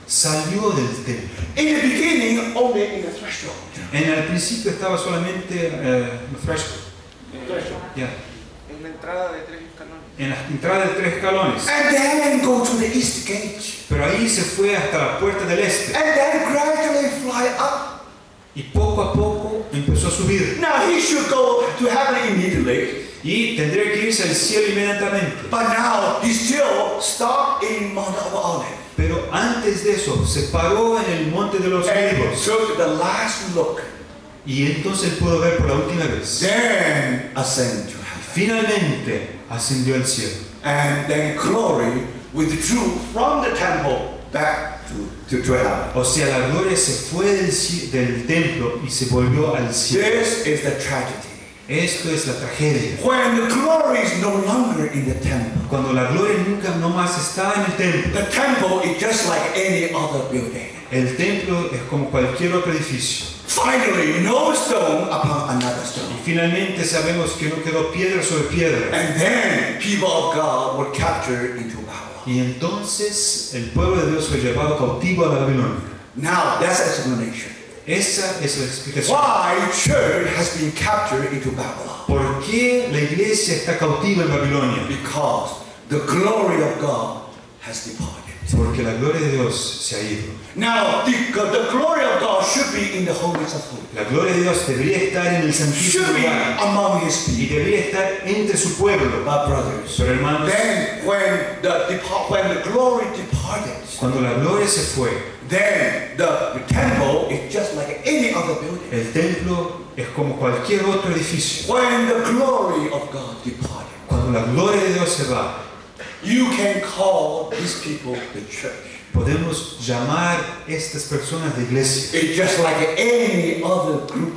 salió del templo.
In the beginning, only in the threshold.
En el principio estaba solamente eh, el threshold, ya,
En la entrada de tres escalones.
en la entrada de tres escalones.
And then go to the east gate.
Pero ahí se fue hasta la puerta del este.
And then gradually fly up.
Y poco a poco empezó a subir.
Now he should go to heaven immediately.
Y tendría que irse al cielo inmediatamente.
But now he still stopped in Mount of Olives.
Pero antes de eso, se paró en el monte de los
And
olivos.
took the last look.
Y entonces él pudo ver por la última vez.
Then ascend to heaven.
Finalmente ascendió al cielo.
And then glory withdrew from the temple back to, to, to heaven.
O sea, la gloria se fue del, ci- del templo y se volvió al cielo.
This is the tragedy.
Esto es la tragedia.
When the glory is no longer in the temple.
Cuando la gloria nunca no más está en el templo.
The temple is just like any other building.
El templo es como cualquier otro edificio.
Finally, no stone upon another
Y
stone.
finalmente sabemos que no quedó piedra sobre piedra.
And then people of God were captured into Babylon.
Y entonces el pueblo de Dios fue llevado cautivo a la Babilonia.
Now that's explanation.
Esa es la explicación.
Why church has been captured into Babylon?
¿Por qué la iglesia está cautiva en Babilonia?
Because the glory of God has departed.
Porque la gloria de Dios se ha ido.
Now the, the glory of God should be in the holies of holies.
La gloria de Dios debería estar en el santísimo
Should be
lugar
among His
y
people.
debería estar entre su pueblo.
But brothers,
Pero hermanos,
then when the depart, when the glory departed,
cuando la gloria se fue,
then the, the temple is just like any other building.
el templo es como cualquier otro edificio.
When the glory of God departed,
Cuando la gloria de Dios se va,
you can call these people the church.
podemos llamar estas personas de iglesia.
It's just like any other group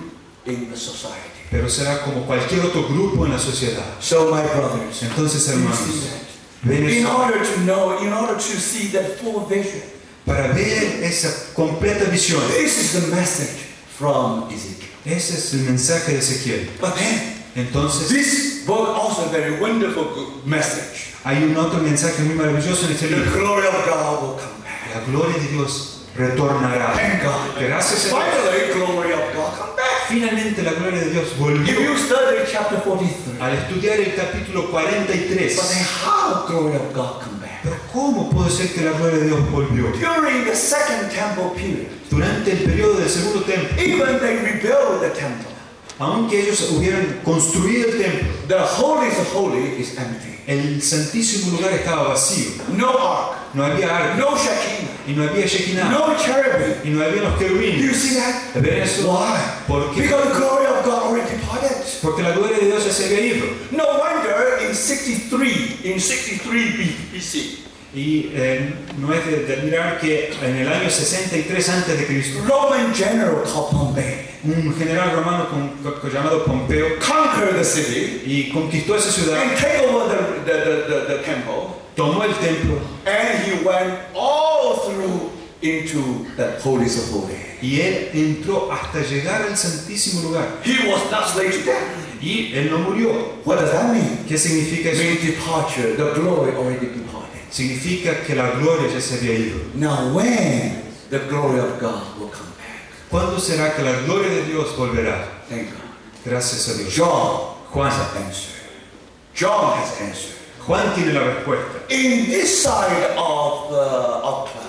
in the society.
pero será como cualquier otro grupo en la sociedad.
So, my brothers,
Entonces,
do you
hermanos,
see that?
ven
In
eso.
order to know, in order to see that full vision,
Para ver esa completa visión,
this is the message from Ezekiel.
ese es el mensaje de Ezequiel.
But then,
Entonces,
this book also a very wonderful good message.
hay un otro mensaje muy maravilloso en este
The
libro.
glory of God will come back.
La gloria de Dios retornará.
Thank God.
Gracias a Dios.
Finally, glory of God come back.
Finalmente la gloria de Dios
If
volvió.
you study chapter forty-three,
Al estudiar el capítulo cuarenta y
but then
tres,
how glory of God come back?
pero ¿cómo puede ser que la gloria de Dios volvió?
During the second temple period,
Durante el periodo del segundo templo,
even they rebuilt the temple.
aunque ellos hubieran construido el templo,
The holiest of holy is empty.
el santísimo lugar estaba vacío.
No ark,
No había arca,
no Shekinah,
y no había Shekinah,
no cherubim.
y no había los
Do you
querubines.
see that?
¿Ven eso?
Why?
¿Por qué?
Because the glory of God already departed.
Porque la gloria de Dios ya se había ido.
No wonder in sixty-three, in sixty-three B C,
Y eh, no es de, de admirar que en el año sesenta y tres antes de Cristo,
Roman general called Pompey
un general romano con- con- llamado Pompeo
conquered the city
y conquistó esa ciudad,
and take over the, the, the, the, the temple,
tomó el templo
and he went all through into the holiest of holy.
y él entró hasta llegar al santísimo lugar.
He was not slain to death.
Y él no murió.
What does that mean?
¿Qué significa
It
eso?
means departure. The glory already departed.
Significa que la gloria ya se había ido.
Now when the glory of God will come back?
¿Cuándo será que la gloria de Dios volverá?
Thank God.
Gracias a Dios.
John
Juan.
has answered. John has answered.
Juan tiene la respuesta.
In this side of the of cloud,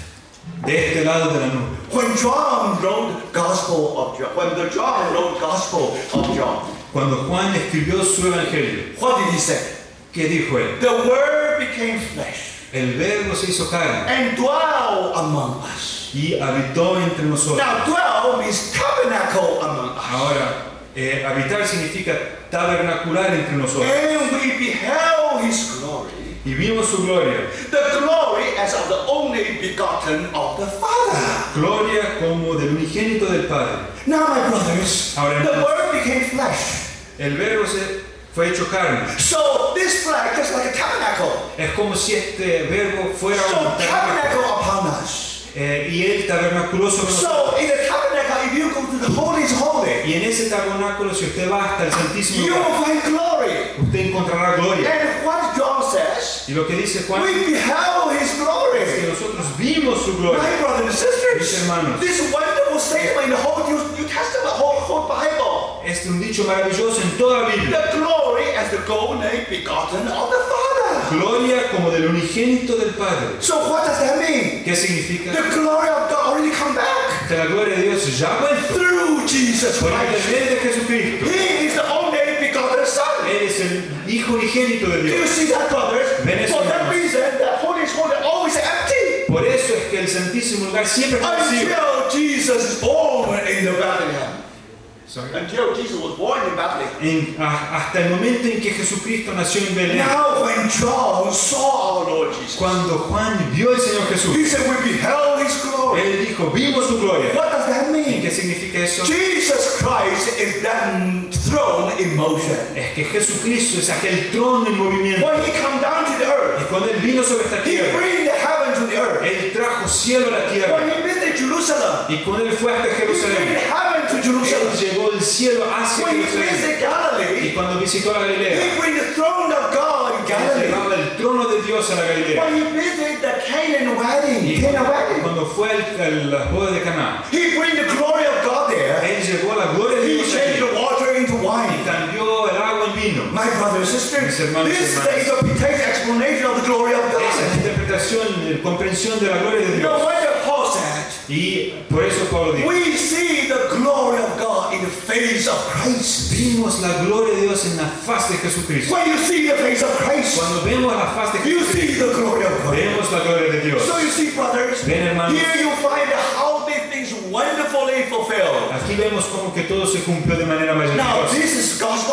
De este lado de la nube.
when John wrote Gospel of John, when the John wrote Gospel of John,
Cuando Juan escribió su evangelio,
what did he say?
¿qué dijo él?
The Word became flesh
El verbo se hizo carne
and dwelt among us.
y habitó entre nosotros.
Now, dwell means tabernacle among us.
Ahora, eh, habitar significa tabernacular entre nosotros.
And we beheld His glory,
Y vimos su gloria.
the glory as of the only begotten of the Father.
Gloria como del unigénito del Padre.
Now, my brothers,
Ahora,
the
hermanos.
Word became flesh.
El verbo se fue hecho carne.
So this flesh, just like a tabernacle,
Es como si este verbo fuera
so
un tabernáculo.
tabernacle upon us.
Eh, y él tabernaculó sobre nosotros.
So in the tabernacle, if you go to the holiest holy,
Y en ese tabernáculo, si usted va hasta el Santísimo
you
Lugar,
will find glory.
usted encontrará gloria.
And what John says,
Y lo que dice Juan
we beheld His
es que
glory.
nosotros vimos su gloria.
My brothers and
Mis
sisters,
hermanos,
this wonderful statement in the whole New, New Testament, whole, whole Bible.
este es un dicho maravilloso en toda la Biblia.
The glory as the only begotten of the Father.
Gloria como del unigénito del Padre.
So what does that mean?
¿Qué significa?
The glory of God already come back
Que la gloria de Dios ya vuelve
through Jesus
por
Christ.
intermedio de Jesucristo.
He is the only begotten Son.
Él es el Hijo unigénito de
Do you
Dios.
see that, brothers?
Ven eso,
For that
hermanos.
reason, the Holy is holy always empty
Por eso es que el Santísimo Lugar siempre está vacío.
until Jesus is born in the Bethlehem.
Sorry.
Until Jesus was born in Bethlehem.
En- a- hasta el momento en que Jesucristo nació en Belén.
Now, when John saw our Lord Jesus,
Cuando Juan vio al Señor Jesús,
he said, "We beheld His glory."
él dijo, vimos su gloria.
What does that
¿Y
mean?
qué significa eso?
Jesus Christ is that throne in motion.
Es que Jesucristo es aquel trono en movimiento.
When He come down to the
Y
earth,
cuando Él vino sobre esta
He
tierra,
bring the heaven to the earth.
Él trajo cielo a la
When
tierra.
He visited Jerusalem,
Y cuando Él fue hasta
He bring
Jerusalén,
heaven to
Él
Jerusalem.
llevó el cielo hacia
When He
Jerusalén.
visited
Y
Galilee,
cuando visitó a Galilea,
He bring the throne of God in
Él
Galilee.
llevaba el trono de Dios a la Galilea.
When He visited the Canaan wedding,
Y
Cana wedding,
cuando fue al- a las bodas de Caná,
He bring the glory of God there.
Él llevó la gloria de
He
Dios
changed
allí
the water into
y
wine.
cambió el agua en vino.
My brothers and
Mis
sisters,
hermanos y
this is the
hermanas.
interpretation, explanation of the glory of
Esa es la
God.
interpretación, eh, comprensión de la gloria de
No
Dios.
wonder Paul said,
Y por eso Pablo dijo,
we see the glory of God in the face of Christ.
vimos la gloria de Dios en la faz de Jesucristo.
When you see the face of Christ,
Cuando vemos la faz de
you
Jesucristo,
see the glory of God.
vemos la gloria de Dios.
So you see, brothers,
Ven, hermanos.
here you find how these things wonderfully fulfilled.
Aquí vemos como que todo se cumplió de manera
Now,
maravillosa.
this is Gospel of John.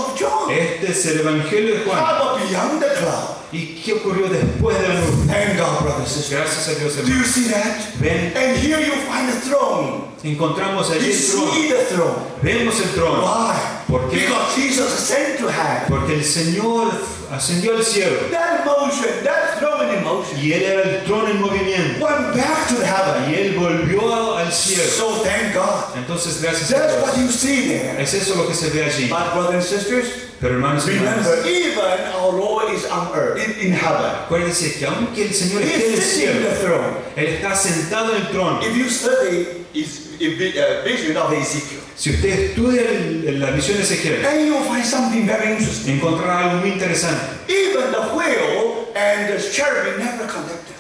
cloud?
Este es el Evangelio de Juan.
How about beyond the cloud?
¿Y qué ocurrió después de la nube?
Thank God, brothers and sisters.
Gracias a Dios,
Do you
hermanos.
see that?
Ven,
And here you find the throne.
encontramos allí
You
el trono.
see the throne.
Vemos el trono.
Why?
¿Por qué?
Because Jesus ascended to heaven.
Porque el Señor ascendió al cielo.
That motion, that throne in motion,
Y Él era el trono en movimiento.
went back to the heaven.
Y Él volvió al cielo.
So thank God.
Entonces, gracias a
That's what
Dios.
you see there.
Es eso lo que se ve allí.
But brothers and sisters,
Pero hermanos y hermanas,
remember, even our Lord is on earth, in, in heaven.
acuérdense que aunque el Señor esté en
He
el
is sitting in
cielo,
the throne.
Él está sentado en el trono.
If you study his uh, vision of Ezekiel,
Si usted estudia el- la visión de Ezequiel,
then you will find something very interesting.
encontrará algo muy interesante.
Even the whale and the cherubim never connected.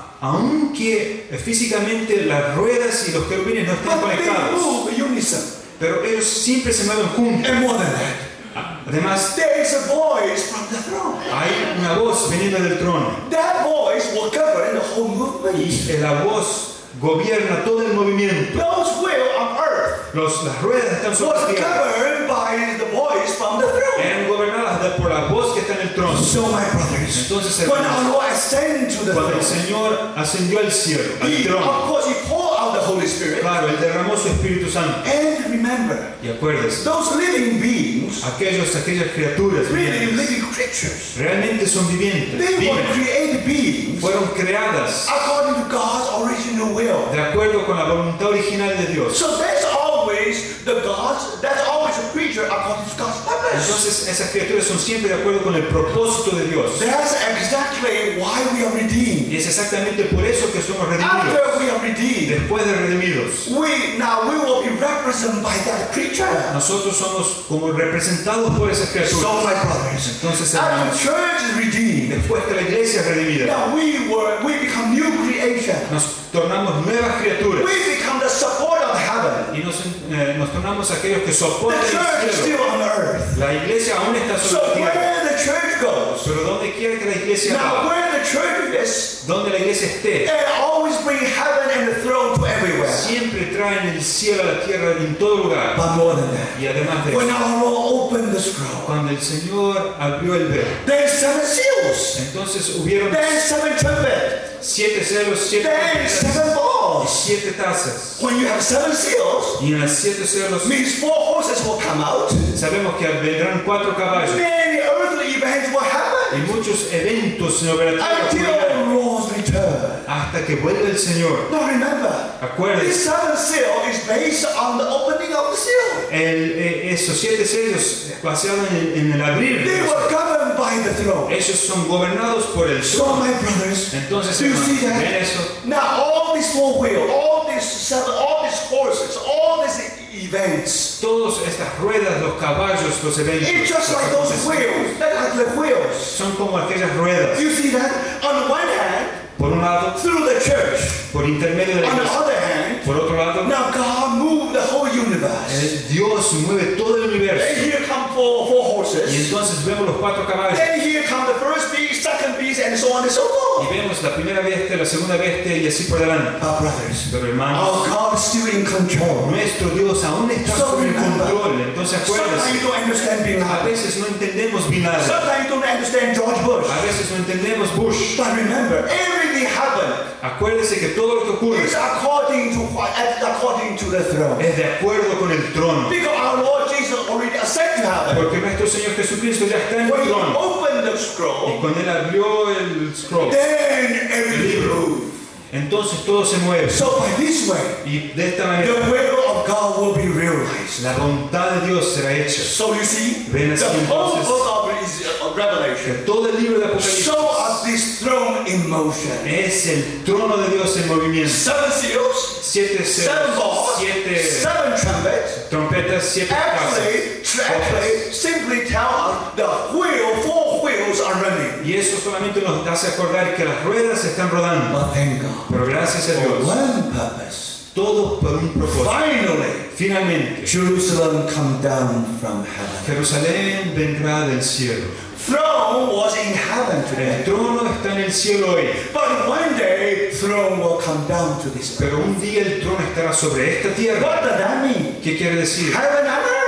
Aunque físicamente las ruedas y los querubines no estén
But they
conectados,
move in unison.
pero ellos siempre se mueven juntos.
And more than that,
Además,
there is a voice from the throne.
hay una voz veniendo del trono
That voice will govern the whole movement.
y la voz gobierna todo el movimiento.
Those wheel on earth
Los, las ruedas están sobre la
was
tierra.
governed by the voice from the throne.
Eran gobernadas de- por la voz que está en el trono.
So my brothers,
Entonces,
when
hermanos,
our Lord ascended to the
cuando el
throne,
Señor ascendió al cielo, al
he,
trono,
of course, he poured out the Holy Spirit.
claro, Él derramó su Espíritu Santo.
And remember,
Y acuérdense,
those living beings,
aquellos, aquellas criaturas
really
vivientes,
living creatures,
realmente son vivientes,
they were
viven,
created beings
fueron creadas
according to God's original will.
de acuerdo con la voluntad original de Dios.
So that's always the God's, that's always a creature according to God's purpose.
Entonces esas criaturas son siempre de acuerdo con el propósito de Dios.
That's exactly why we are redeemed.
Y es exactamente por eso que somos redimidos.
After we are redeemed,
Después de redimidos,
we now we will be represented by that creature.
nosotros somos como representados por esas
So
criaturas.
my brothers,
Entonces,
after
hermanos,
the church is redeemed,
después que la iglesia es redimida,
now we were we become new creation.
nos tornamos nuevas criaturas
We become the support of heaven.
y nos, eh, nos tornamos aquellos que
The
soportan
church
el
is
cielo.
still on earth.
La iglesia aún está
So
sobre la tierra,
where the church goes,
pero donde quiera que la iglesia
now
va,
where the church is,
donde la iglesia esté,
and always bring heaven and the throne to everywhere.
siempre traen el cielo a la tierra en todo lugar.
But more than that,
Y además de
when
eso,
our Lord opened the scroll,
cuando el Señor abrió el velo,
there's seven seals,
entonces hubieron
there's seven trumpets,
siete celos, siete
there's
trompetas
seven
y
balls.
siete tazas.
When you have seven seals,
Y en las siete celos
means four horses will come out.
sabemos que vendrán cuatro caballos
Many earthly events will
y
happen
muchos eventos en operativa
until
ocurrirán
the Lord's return.
hasta que vuelva el Señor.
Now remember, this
Acuérdense,
seventh seal is based on the opening of the seal.
el, eh, esos siete sellos basados en, en el abrir,
They were governed by the throne.
ellos son gobernados por el
So
sol.
my brothers,
Entonces,
do you
hermanos,
see
¿ven
that?
eso?
Now all these four wheels, all these seven, all these horses, all these events,
Todas estas ruedas, los caballos, los eventos,
it's just
los
like those
acontecimientos,
wheels, they're like the wheels.
son como aquellas ruedas.
You see that? On the one hand,
Por un lado,
through the church.
por intermedio de la
On the
iglesia.
other hand,
Por otro lado,
now God moved the whole universe.
el Dios mueve todo el
Then
universo.
here come four, four
Y
horses.
entonces vemos los cuatro caballos.
Then here come the first beast, second beast, and so on and so forth.
Y vemos la primera bestia, la segunda bestia y así por delante.
Our brothers,
Pero hermanos,
our God is still in control.
nuestro Dios aún está
So
sobre el
remember,
control. Entonces
Sometimes you
acuérdense,
don't understand Bin
a
Laden.
veces no entendemos Bin Laden,
Sometimes you don't understand George Bush.
a veces no entendemos Bush.
But remember, everything happened
Acuérdese que todo lo que ocurre
is according to what, according to the throne.
es de acuerdo con el trono.
Because our Lord Jesus already ascended to heaven.
Porque nuestro Señor Jesucristo ya está en el
When he
trono.
opened the
Y
scroll,
cuando Él abrió el scroll,
then everything moved.
entonces todo se mueve.
So by this way,
Y de esta manera,
the will of God will be realized.
la voluntad de Dios será hecha.
So you see,
Ven
the
así
whole
entonces.
book of is- of Revelation
Que todo el libro de Apocalipsis
show us this throne in motion.
es el trono de Dios en movimiento.
Seven seals,
Siete
seven
celos,
balls,
siete
seven trumpets.
trompetas, siete tazas.
Actually, tr- actually, simply tell us the wheel, four wheels are running.
Y eso solamente nos hace acordar que las ruedas están rodando.
But thank God,
Pero gracias a
for
Dios,
one purpose.
todo por un propósito.
Finally,
Finalmente,
Jerusalem come down from heaven.
Jerusalén vendrá del cielo.
Throne was in heaven
El
today,
trono está en el cielo hoy,
but one day throne will come down to this earth.
pero un día el trono estará sobre esta tierra.
What does that mean?
¿Qué quiere decir?
Heaven and earth.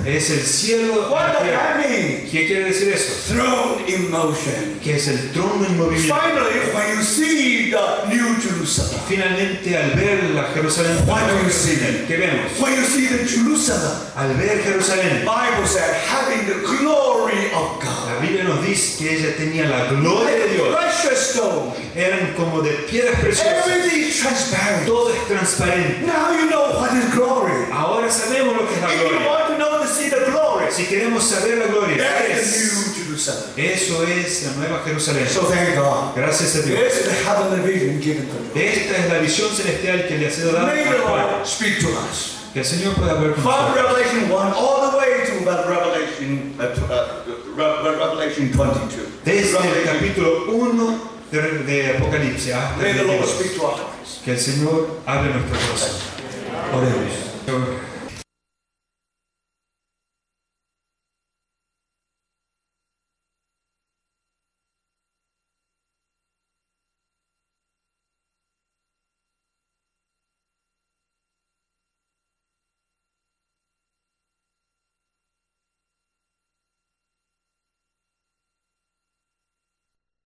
Es el cielo.
What does that mean?
¿Qué quiere decir eso?
Throne in motion.
Que es el trono en movimiento.
Finally, when you see the New Jerusalem,
Finalmente, al ver la Jerusalén,
what do you see?
¿qué vemos?
When you see the Jerusalem,
Al ver Jerusalén,
the Bible said, having the glory of God.
la Biblia nos dice que ella tenía la gloria de Dios.
Precious stone.
Eran como de piedras preciosas.
Everything is transparent.
Todo es transparente.
Now you know what is glory.
Ahora sabemos lo que es la
If you
gloria.
want to know to see the glory,
Si queremos saber la gloria,
that
¿qué
is
es?
the New Jerusalem.
Eso es la nueva Jerusalén.
So thank God.
Gracias a Dios.
This is the heavenly vision given to you.
Esta es la visión celestial que le ha sido dada
May the
al pueblo.
Lord speak to us.
Que el Señor pueda hablar con
From
nosotros.
Revelation one all the way to Revelation, uh, to, uh, Re- Revelation twenty-two.
Desde el
Revelation.
capítulo uno de, de Apocalipsis hasta
May
el
the Lord
veintidós.
speak to our hearts.
Que el Señor hable nuestro corazón. Oremos.